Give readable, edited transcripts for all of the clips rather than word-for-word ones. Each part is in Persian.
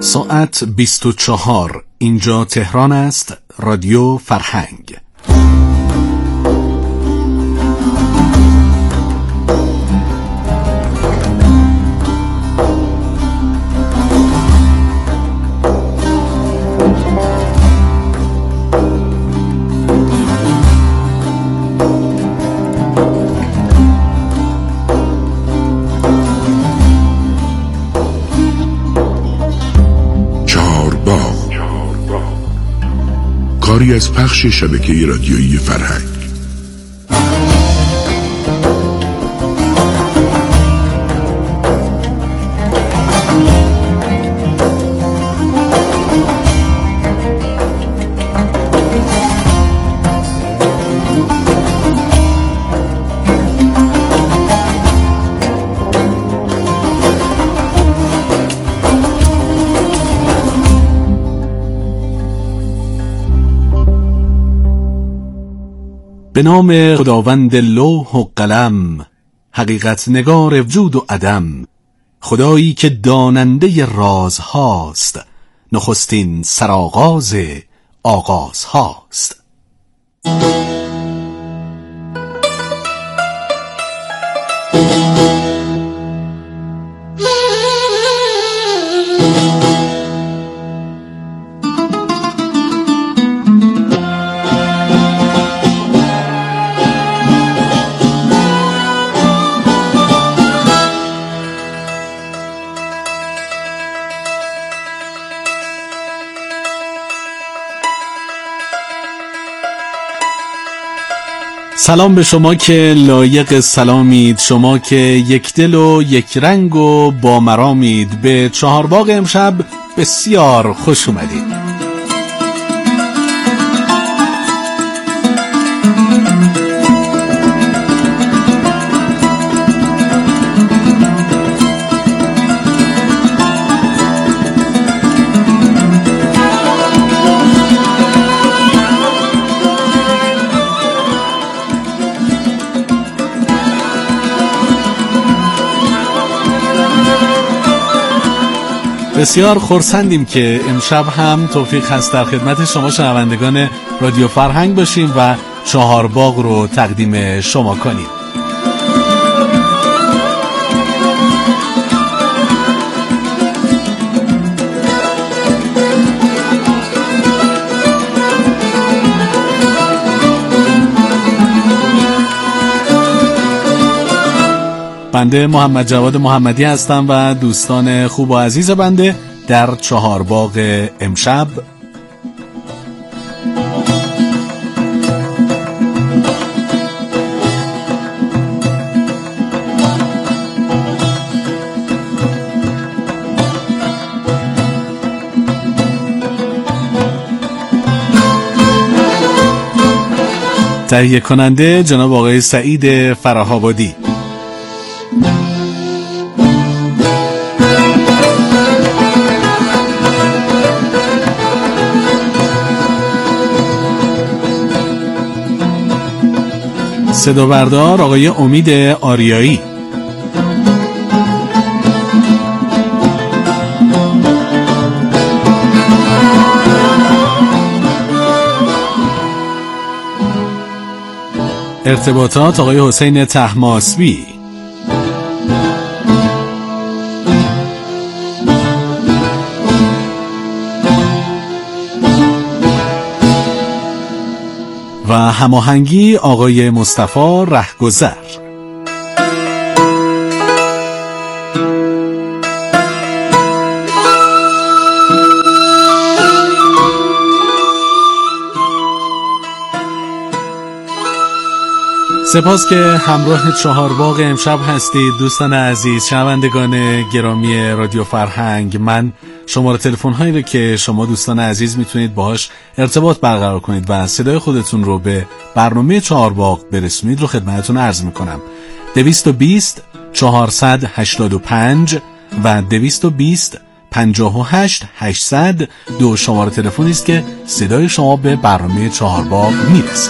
ساعت 24. اینجا تهران است. رادیو فرهنگ. کاری از پخش شبکه رادیویی فرهنگ. به نام خداوند لوح و قلم، حقیقت نگار وجود و عدم، خدایی که داننده راز هاست، نخستین سرآغاز آغاز هاست. سلام به شما که لایق سلامید، شما که یک دل و یک رنگ و با مرامید. به چهارباغ امشب بسیار خوش اومدید. بسیار خرسندیم که امشب هم توفیق هست در خدمت شما شنوندگان رادیو فرهنگ باشیم و چهارباغ رو تقدیم شما کنیم. بنده محمد جواد محمدی هستم و دوستان خوب و عزیز بنده در چهارباغ امشب تهیه کننده جناب آقای سعید فره‌آبادی. صدا بردار آقای امید آریایی. ارتباطات آقای حسین طهماسبی. و هماهنگی آقای مصطفی رهگذر. سپاس که همراه چهارباغ امشب هستید دوستان عزیز، شنوندگان گرامی رادیو فرهنگ. من شماره تلفن هایی رو که شما دوستان عزیز میتونید باهاش ارتباط برقرار کنید و صدای خودتون رو به برنامه چهارباغ برسونید رو خدمتتون عرض میکنم. 220 485 و 220 58 800 دو شماره تلفنی است که صدای شما به برنامه چهارباغ میرسه.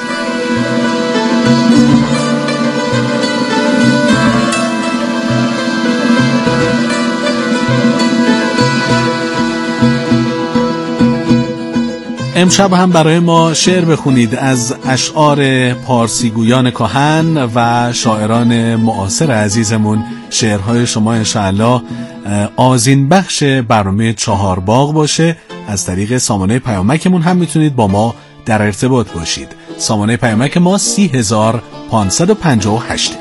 امشب هم برای ما شعر بخونید از اشعار پارسیگویان کهن و شاعران معاصر عزیزمون. شعرهای شما انشاءالله آذین بخش برنامه چهارباغ باشه. از طریق سامانه پیامکمون هم میتونید با ما در ارتباط باشید. سامانه پیامک ما 30558.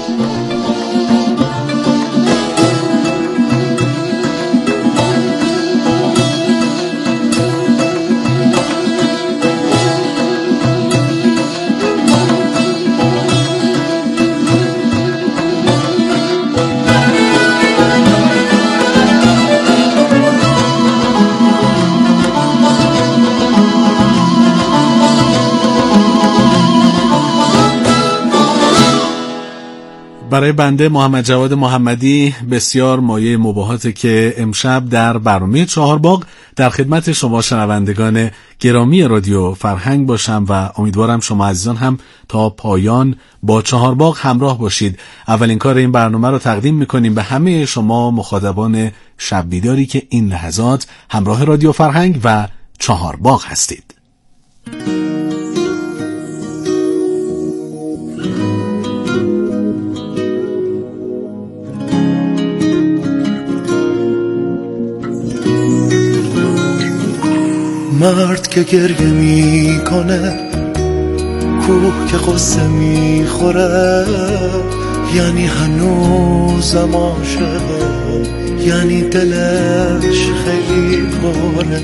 برای بنده محمد جواد محمدی بسیار مایه مباهاته که امشب در برنامه چهارباغ در خدمت شما شنوندگان گرامی رادیو فرهنگ باشم و امیدوارم شما عزیزان هم تا پایان با چهارباغ همراه باشید. اولین کار این برنامه رو تقدیم میکنیم به همه شما مخاطبان شب بیداری که این لحظات همراه رادیو فرهنگ و چهارباغ هستید. مرد که گریه میکنه، کوه که قصه میخوره، یعنی هنوزم عاشقه، یعنی دلش خیلی پره.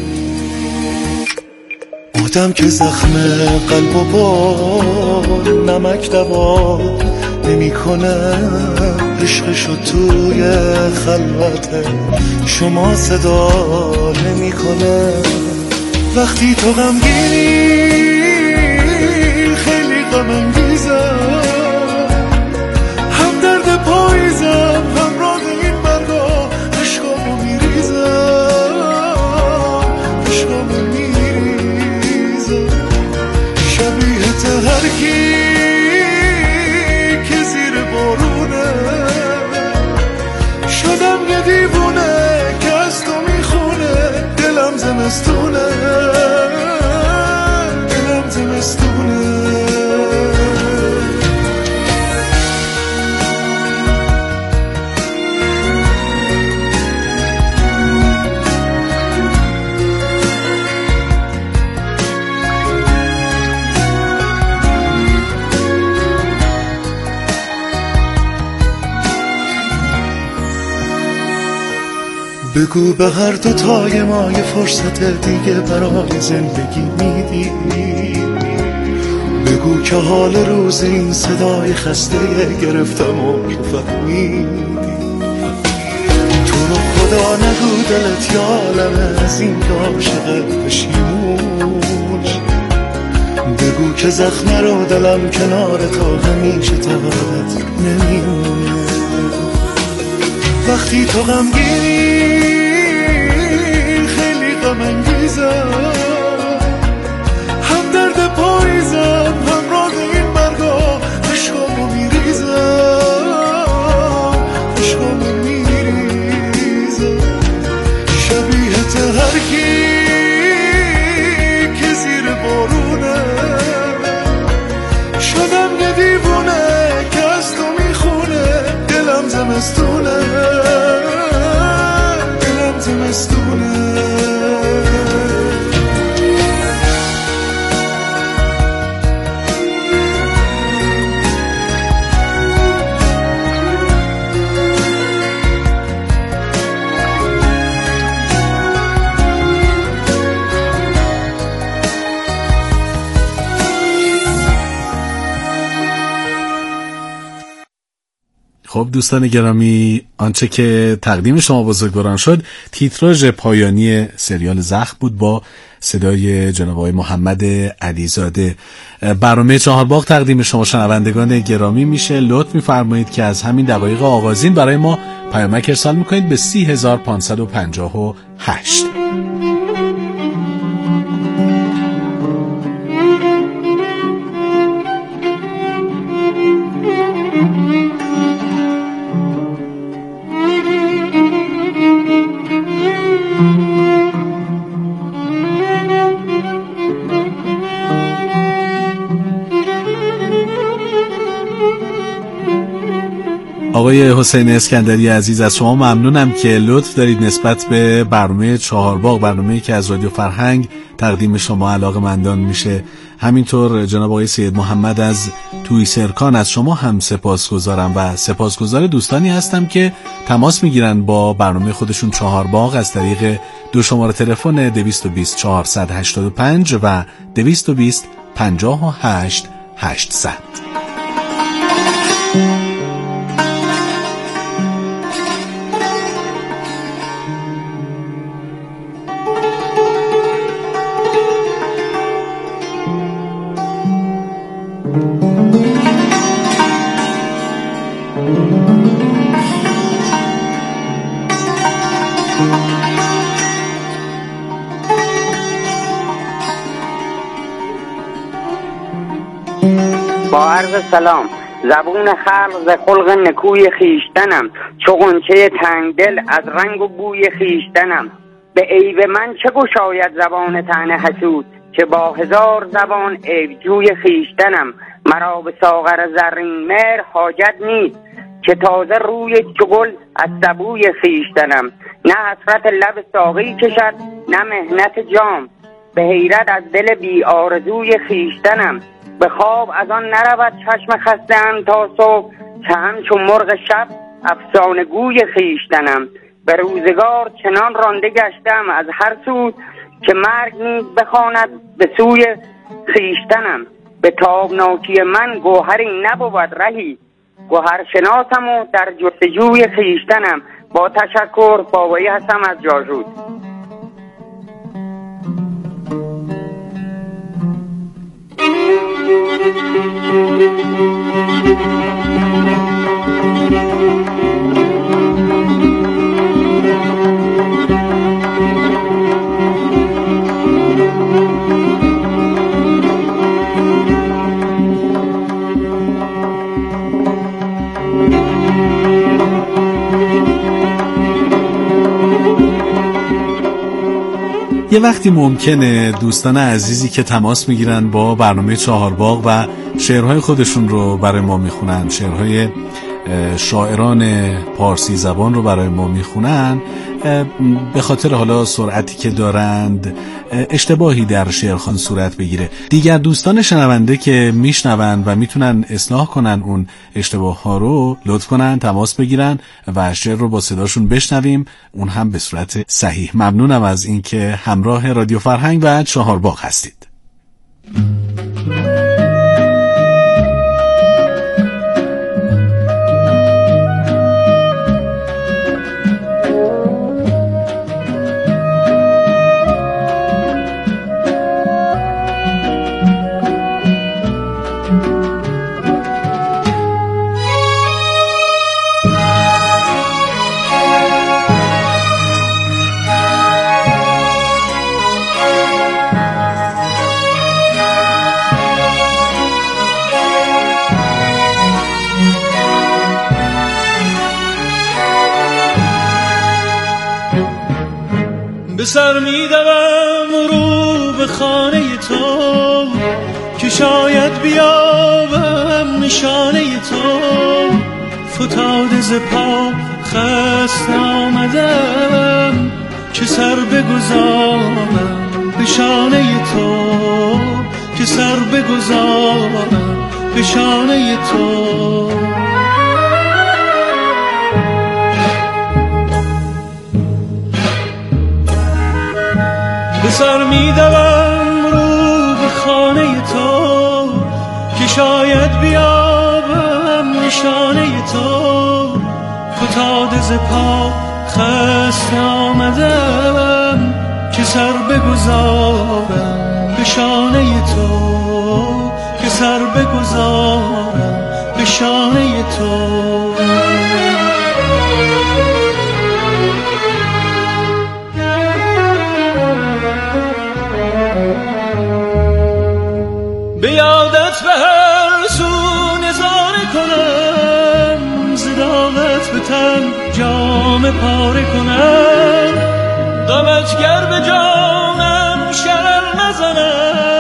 آدم که زخم قلب و با نمک دوا نمیکنه، عشقشو توی خلوته شما صدا نمیکنه. وقتی تو غمگینی خیلی غم انگیزم، هم درد پاییزم همراه این برگا عشقامو میریزم، عشقامو میریزم. شبیهت هر کی که زیر بارونه، شدم یه دیوونه که از تو میخونه. دلم زمستونه، دلم زمستونه. بگو به هر دوتای ما یه فرصت دیگه برای زندگی میدی. بگو که حال روز این صدای خسته گرفتم و که فهمیدی. تو رو خدا نگو دلت یالم از این که عاشقت پشیمون. بگو که زخم رو دلم کنار تو همیشه تا یادت نمیمونه. وقتی تو غمگینی غم انگیزم، هم درد پاییزم همراه این برگا عشقامو میریزم، عشقامو میریزم. شبیهت هر کی که زیر بارونه، شدم یه دیوونه که از تو میخونه. دلم زمستونه، دلم زمستونه. خب دوستان گرامی، آنچه که تقدیم شما بزرگواران شد تیتراژ پایانی سریال زخم بود با صدای جناب آقای محمد علیزاده. برنامه چهارباغ تقدیم شما شنوندگان گرامی میشه. لطف میفرمایید که از همین دقایق آغازین برای ما پیامک ارسال میکنید به 30558. آقای حسین اسکندری عزیز، از شما ممنونم که لطف دارید نسبت به برنامه چهارباغ، برنامه‌ای که از رادیو فرهنگ تقدیم شما علاقه‌مندان میشه. همینطور جناب آقای سید محمد از توی سرکان، از شما هم سپاسگزارم و سپاسگزار دوستانی هستم که تماس میگیرن با برنامه خودشون چهارباغ از طریق دو شماره تلفن 220 485 و 220 58 800. با عرض سلام. زبون خلق ز خلق نکوی خیشتنم، چو غنچه تنگدل از رنگ و بوی خیشتنم. به عیب من چه گشاید زبان طعن حسود، که با هزار زبان عیب جوی خیشتنم. مرا به ساغر زرین مهر حاجت نیست، که تازه روی چو گل از سبوی خیشتنم. نه حسرت لب ساقی کشد نه محنت جام، به حیرت از دل بی آرزوی خیشتنم. به خواب از آن نرود چشم خسته‌ام تا صبح، که همچون مرغ شب افسانه گوی خیشتنم. به روزگار چنان رانده گشتم از هر سو، که مرگ نیز بخواند به سوی خیشتنم. به تابناکی من گوهری نبود رهی، گوهر شناسم و در جستجوی خیشتنم. با تشکر، بابایی هستم از جاجود. یه وقتی ممکنه دوستان عزیزی که تماس میگیرن با برنامه چهارباغ و شعرهای خودشون رو برای ما میخونن، شعرهای شاعران پارسی زبان رو برای ما میخونن، به خاطر حالا سرعتی که دارند اشتباهی در شعرخوان صورت بگیره. دیگر دوستان شنونده که میشنون و میتونن اصلاح کنن اون اشتباه ها رو، لطف کنن تماس بگیرن و شعر رو با صداشون بشنویم، اون هم به صورت صحیح. ممنونم از اینکه همراه رادیو فرهنگ و چهارباغ هستید. به سر می دوم رو به خانه تو، که شاید بیابم نشانه تو. فتاده ز پا خسته آمدم، که سر بگذارم به شانه تو، که سر بگذارم به شانه تو. به سر می دوم رو به خانه تو، که شاید بیابم نشانه تو. فتاده ز پا خسته آمدم، که سر بگذارم به شانه تو، که سر بگذارم به شانه تو. به یادت به هر سو نظاره کنم، زداغت به تن جام پاره کنم. غمت گر به جانم شرر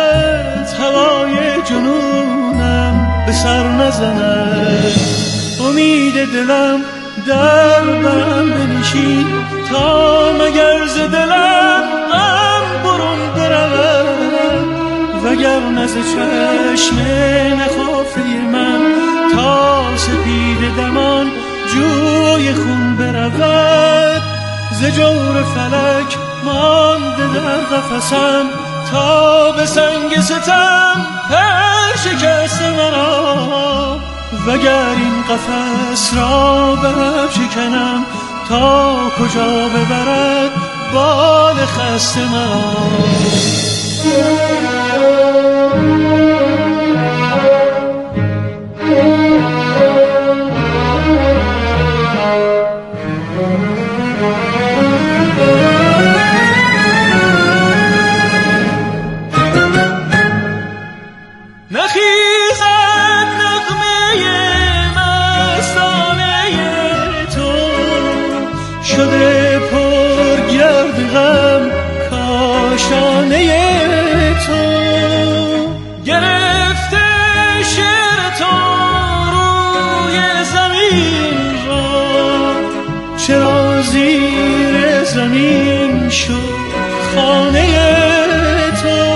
نزند، هوای جنونم به سر نزند. امید دلم در برم بنشین تا مگر ز دلم غم برون برود وگر نز چشم نخافه من تا سپید دمان جوی خون برود ز جور فلک مانده در قفسم تا به سنگ ستم پر شکست مرا وگر این قفس را برم شکنم تا کجا ببرد بال خسته مرا چرا زیر زمین شد خانه تو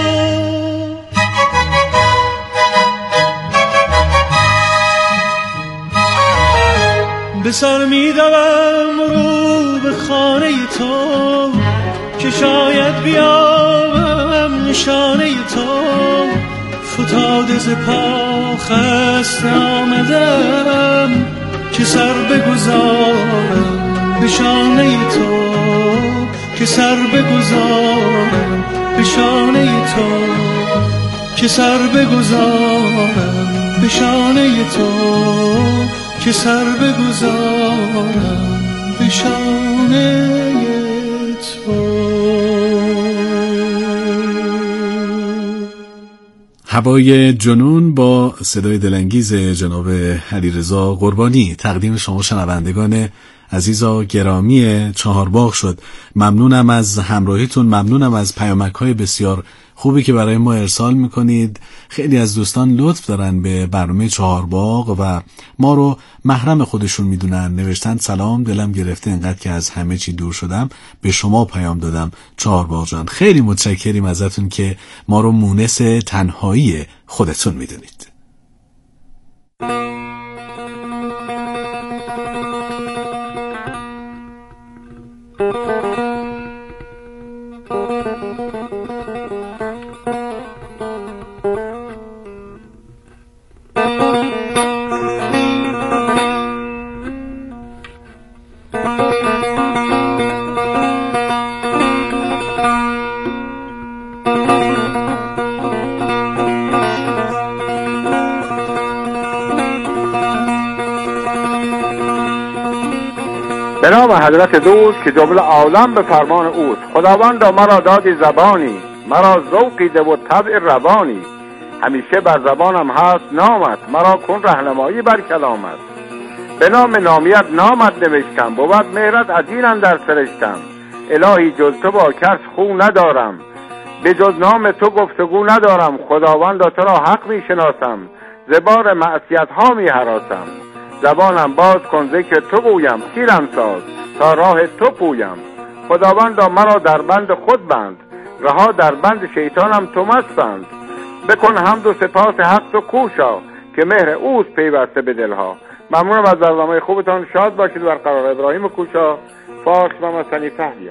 به سر می دوم رو به خانه تو که شاید بیابم نشانه تو فتاده ز پا خسته آمدم که سر بگذارم به شانه تو که سر بگذارم به شانه تو که سر بگذارم به شانه تو که سر بگذارم به شانه تو. هوای جنون با صدای دلانگیز جناب علیرضا قربانی تقدیم شما شنوندگان عزیز و گرامی چهارباغ شد. ممنونم از همراهیتون، ممنونم از پیامک‌های بسیار خوبی که برای ما ارسال میکنید. خیلی از دوستان لطف دارن به برنامه چهارباغ و ما رو محرم خودشون میدونن. نوشتن سلام، دلم گرفته اینقدر که از همه چی دور شدم به شما پیام دادم چهارباغ جان. خیلی متشکریم ازتون که ما رو مونس تنهایی خودتون میدونید. به نام حضرت دوست که جمله عالم به فرمان اوست. خداوند مرا دادی زبانی، مرا ذوقی ده و طبع روانی. همیشه بر زبانم هست نامت، مرا کن رهنمایی بر کلامت. به نام نامیت نامت نوشتم، بود مهرت عجین اندر سرشتم. الهی جز تو با کس خو ندارم، به جز نام تو گفتگو ندارم. خداوند تو را حق می شناسم، زبار معصیت ها می هراسم. زبانم باز کن ذکر تو گویم، سیرم ساز تا راه تو پویم. خداوند مرا در بند خود بند، رها در بند شیطانم تو مستند. بکن حمد و سپاس حق تو کوشا، که مهر اوست پیوسته به دلها. ممنونم از برنامه خوبتان، شاد باشید. برقرار. ابراهیم کوشا، فارس و مسنی فهلیه.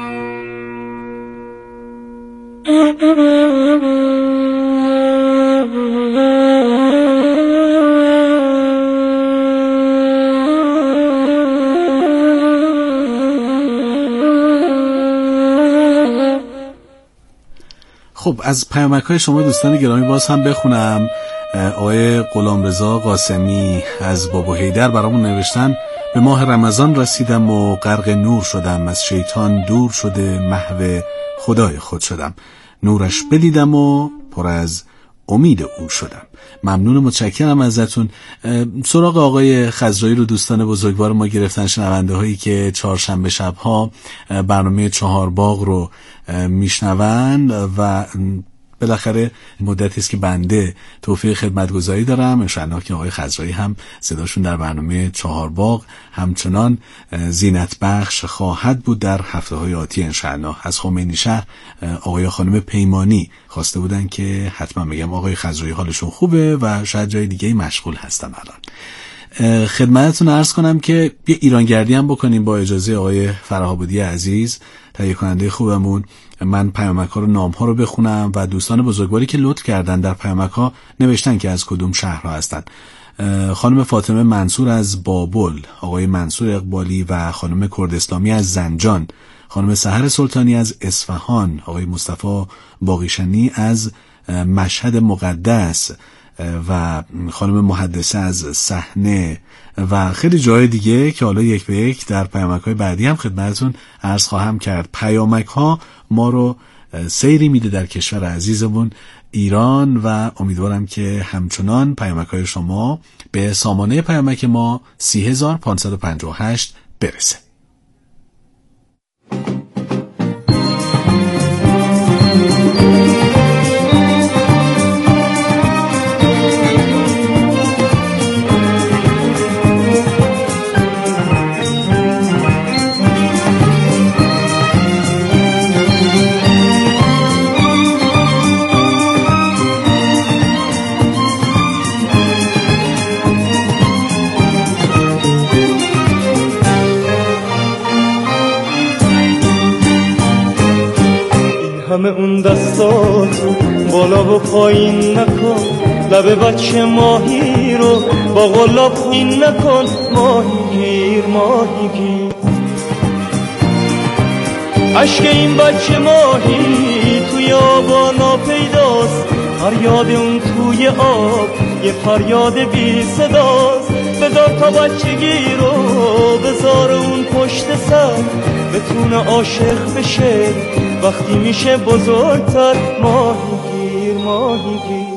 خب از پیامک‌های شما دوستان گرامی باز هم بخونم. آقای غلامرضا قاسمی از بابا حیدر برامون نوشتن به ماه رمضان رسیدم و غرق نور شدم، از شیطان دور شده محو خدای خود شدم. نورش بدیدم و پر از امید او شدم. ممنون و متشکرم ازتون. سراغ آقای خضرایی رو دوستان بزرگوار ما گرفتن، شنونده هایی که چهارشنبه شبها برنامه چهارباغ رو میشنون و بالاخره مدتی است که بنده توفیق خدمتگزاری دارم. انشاءالله که آقای خضرایی هم صداشون در برنامه چهارباغ همچنان زینت بخش خواهد بود در هفته‌های آتی انشاءالله. از خمینی شهر آقای خانم پیمانی خواسته بودن که حتما بگم آقای خضرایی حالشون خوبه و شاید جای دیگه مشغول هستن الان. خدمتتون عرض کنم که یه ایرانگردی هم بکنیم با اجازه آقای فرهابودی عزیز، تهیه کننده خوبمون. من پیامک‌ها رو نام‌ها رو بخونم و دوستان بزرگواری که لطف کردن در پیامک‌ها نوشتن که از کدوم شهرها هستن. خانم فاطمه منصور از بابل، آقای منصور اقبالی و خانم کردستامی از زنجان، خانم سحر سلطانی از اصفهان، آقای مصطفی باقیشنی از مشهد مقدس و خانم محدثه از صحنه و خیلی جای دیگه که حالا یک به یک در پیامک‌های بعدی هم خدمتتون عرض خواهم کرد. پیامک‌ها ما رو سیری میده در کشور عزیزمون ایران و امیدوارم که همچنان پیامک‌های شما به سامانه پیامک ما 30558 برسه. همه اون دستاتو بالا و پایین نکن، لب بچه ماهی رو با غلاب خوین نکن، ماهیگیر ماهیگیر. عشق این بچه ماهی توی آبانا پیداست، فریاد اون توی آب یه فریاد بی صداست. بذار تا بچگی رو بذار اون پشت سر، بتونه عاشق بشه وقتی میشه بزرگتر، ماهیگیر ماهیگیر.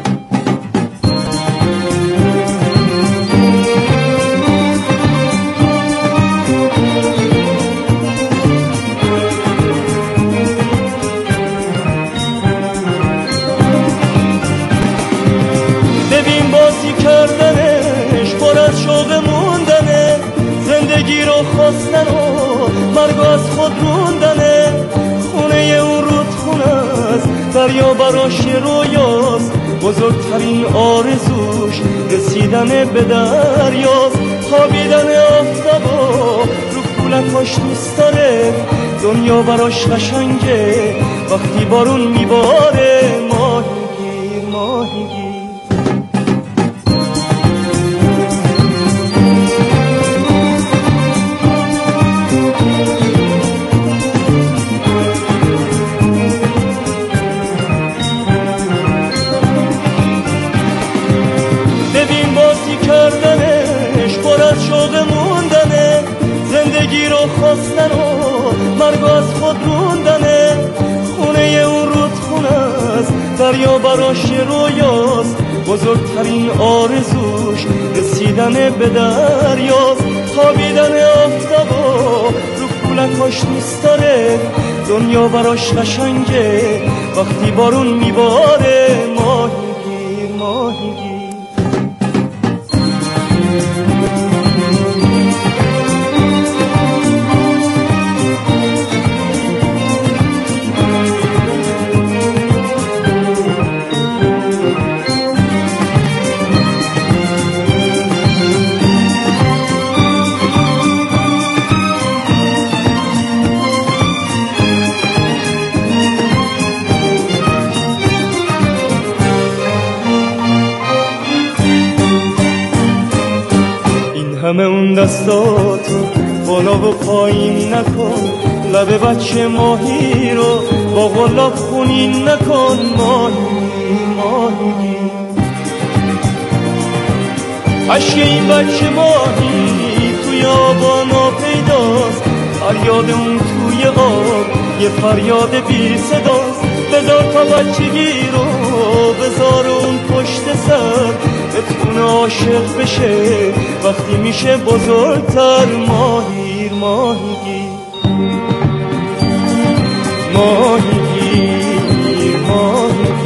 ببین بازی کردنش پر از شوق موندنه، زندگی رو خواستن و مرگ از خود روندنه. خونه اون رودخونه است، دریا براش رویاست، بزرگترین آرزوش رسیدن به دریاست. خوابیدن آفتابا رو کولکاش دوست داره، دنیا براش قشنگه وقتی بارون میباره، ماهیگیر ماهیگیر. خواستن و مرگ از خود روندنه. خونه اون رودخونه است، دریا براش رویاست، بزرگترین آرزوش رسیدن به دریاست. خوابیدن آفتابا رو کولکاش دوست داره، دنیا براش قشنگه وقتی بارون میباره، ماهیگیر ماهیگیر. همه اون دستاتو بالا و پایین نکن، لب بچه ماهی رو با غلاب خونین نکن، ماهی ماهی. عشق این بچه ماهی توی آبانا پیداست، فریاد اون توی آب یه فریاد بی صداست. بذار تا بچگی رو بذار اون پشت سر، بتونه عاشق بشه وقتی میشه بزرگتر، ماهیر ماهیگیر ماهیگیر ماهیگیر.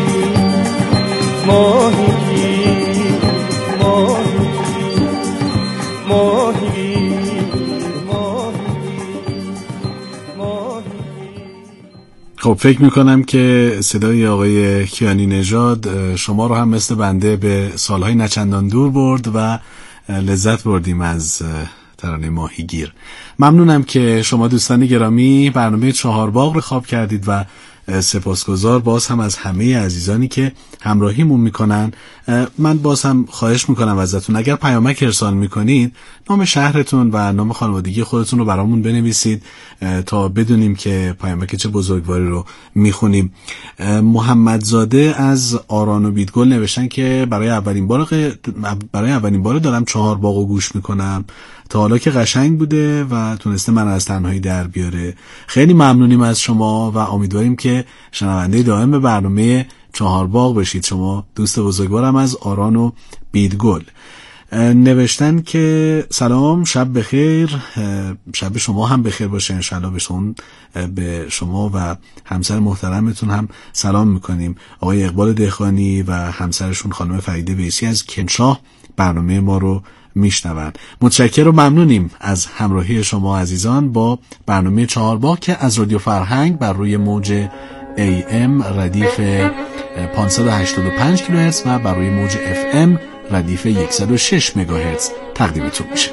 خب فکر میکنم که صدای آقای کیانی نژاد شما رو هم مثل بنده به سالهای نچندان دور برد و لذت بردیم از ترانه ماهیگیر. ممنونم که شما دوستان گرامی برنامه چهارباغ رو خواب کردید و سپاسگزار باز هم از همه عزیزانی که همراهیمون میکنن. من باز هم خواهش میکنم ازتون اگر پیامک ارسال میکنید نام شهرتون و نام خانوادگی خودتون رو برامون بنویسید تا بدونیم که پیامک چه بزرگواری رو میخونیم. محمدزاده از آران و بیدگل نوشتن که برای اولین بار دارم چهارباغ رو گوش میکنم، تا حالا که قشنگ بوده و تونسته من از تنهایی در بیاره. خیلی ممنونیم از شما و امیدواریم که شنونده دائم برنامه چهارباغ بشید. شما دوست بزرگوارم از آران و بیدگل نوشتن که سلام، شب بخیر، شب شما هم بخیر باشه انشالله. به شما و همسر محترمتون هم سلام میکنیم. آقای اقبال دهخانی و همسرشون خانم فریده ویسی از کنشاه برنامه ما رو میشنون. متشکرم و ممنونیم از همراهی شما عزیزان با برنامه چهارباغ که از رادیو فرهنگ بر روی موج AM ردیف 585 کیلوهرتز و بر روی موج FM ردیف 106 مگاهرتز تقدیمتون میشه.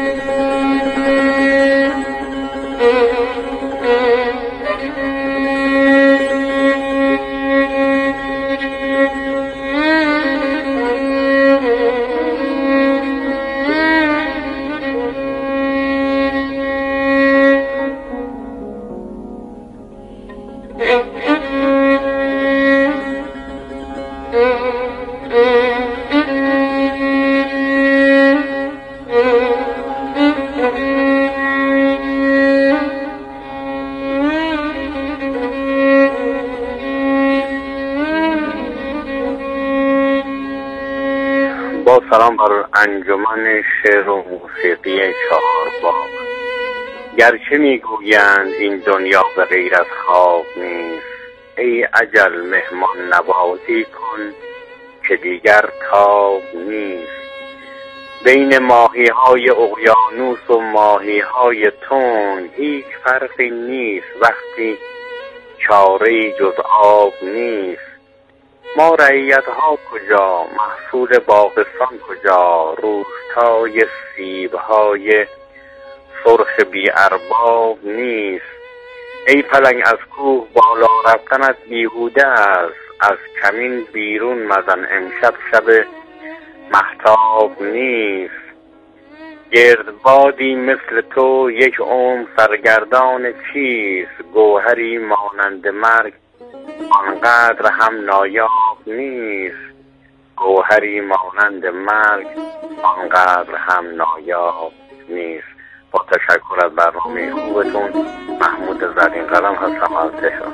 سلام بر انجمن شعر و موسیقی چهارباغ. گرچه میگویند این دنیا به غیر از خواب نیست، ای اجل مهمان نوازی کن که دیگر تاب نیست. بین ماهی های اقیانوس و ماهی های تون هیچ فرقی نیست وقتی چاره‌ای جز آب نیست. ما رعیت ها کجا، محصول باغستان کجا، روستای سیب های سرخ بی ارباب نیست. ای پلنگ از کوه بالا رفتنت بیهوده است، از کمین بیرون مزن امشب شب مهتاب نیست. گردبادی مثل تو یک عمر سرگردان چیست، گوهری مانند مرگ آنقدر هم نایاب نیست. گوهری مانند مرگ آنقدر هم نایاب نیست. با تشکر از برنامه خوبتون، محمود زرین قلم هستم از تهران.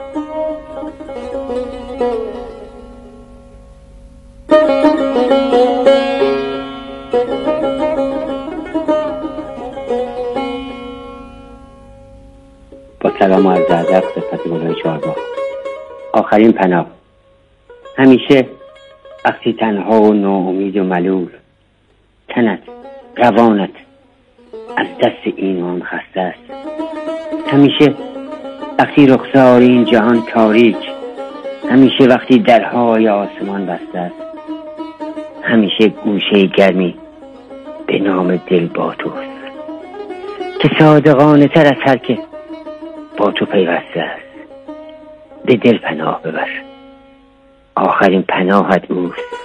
با سلام و عرض ادب خدمت گلهای چهارباغ. آخرین پناه. همیشه وقتی تنها و ناامید و ملول، تنت، روانت از دست این و آن خسته است. همیشه وقتی رخسار این جهان تاریک، همیشه وقتی درهای آسمان بسته است، همیشه گوشه گرمی به نام دل با توست که صادقانه تر از هر که با تو پیوسته است. به دل پناه ببر، آخرین پناهت اوست.